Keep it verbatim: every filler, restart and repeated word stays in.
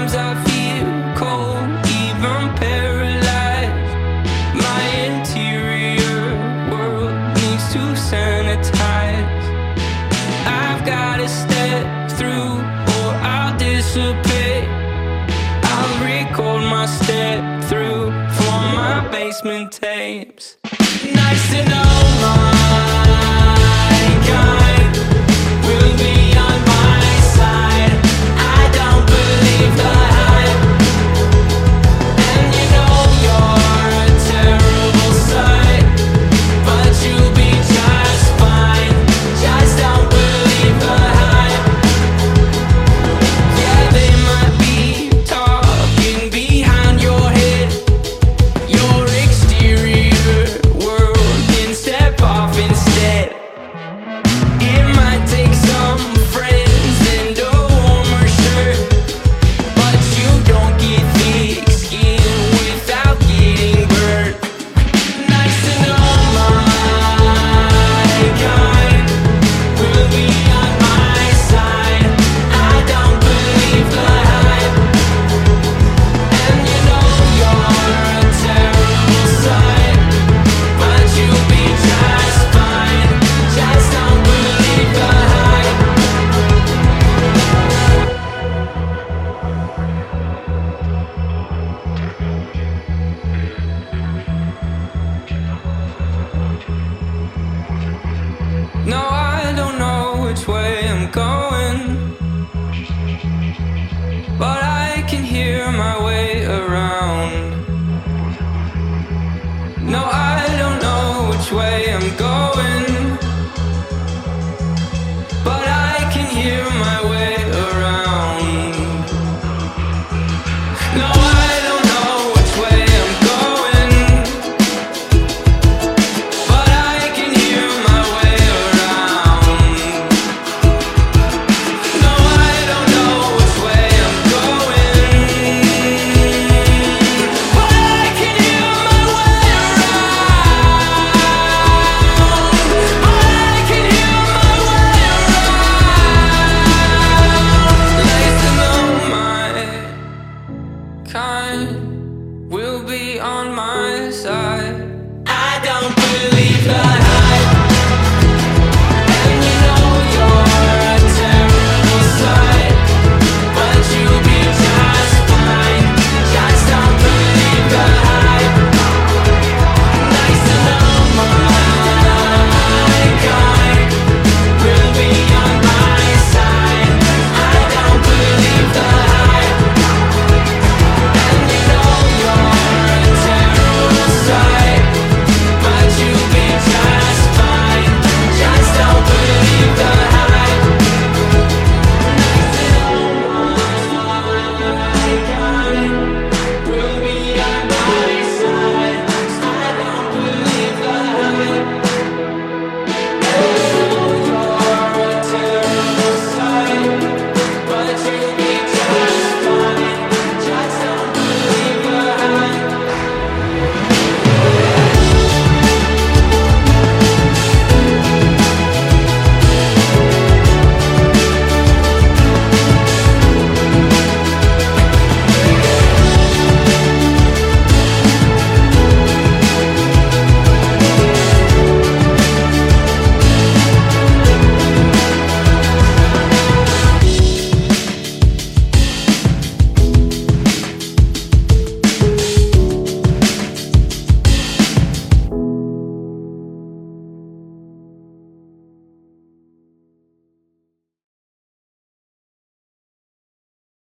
Sometimes I feel cold, even paralyzed. My interior world needs to sanitize. I've gotta step through or I'll dissipate. I'll record my step through for my basement tapes. Nice to know my kind will be on my side. I don't believe the hype, and you know you're a terrible sight, but you'll be just fine. Just don't believe the hype. Yeah, they might be talking behind your head. Your exterior world can step off instead. It might take some friends and a warmer shirt, but you don't get thick skin without getting burnt. Nice to know my kind will be on my side. I don't believe the hype, and you know you're a terrible sight, but you'll be just fine. Just don't believe the hype. No, I don't know which way I'm going, but I can hear my way around. No, I don't know which way I'm going, but I can hear my way around. No, I don't know which way I'm going, but I can hear my way around. No, I don't know which way I'm going, but I can hear my way around. But I can hear my way around. Nice to know my kind will be on my side. I don't